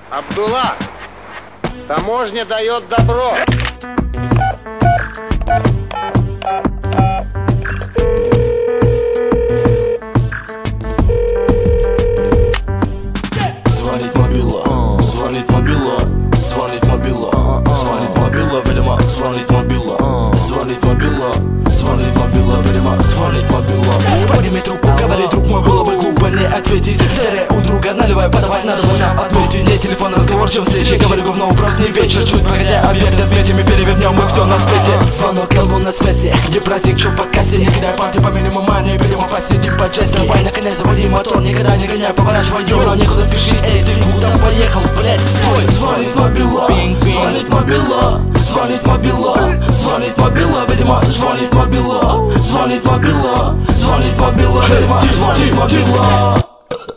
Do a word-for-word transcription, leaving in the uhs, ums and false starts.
Абдулла, таможня дает добро. Звонит мобила, звонит мобила, звонит мобила, звонит мобила, видимо, звонит мобила, звонит мобила, звонит мобила, видимо, звонит мобила. Подними трубку, говори, друг мой, было бы глупо не ответить. Серия у друга, наливай, подавать надо было ответить. Не телефон, разговор, чем встречи, говорю говно, просто не вечер. Чуть погодя, обед отметим и перевернем мы все на свете. Звонок на лунной связи, где праздник, что по кассе. Не кидай парты по минимуму мани, видимо, посидим по джесс. Давай, наконец, заводи мотор, никогда не гоняй, поворачивай дёру. Некуда спеши, эй, ты куда поехал, блядь, стой. Звонит мобила, звонит мобила, звонит мобила, звонит мобила, видимо, звонит мобила, звонит мобила, звонит мобила, видимо, звонит мобила.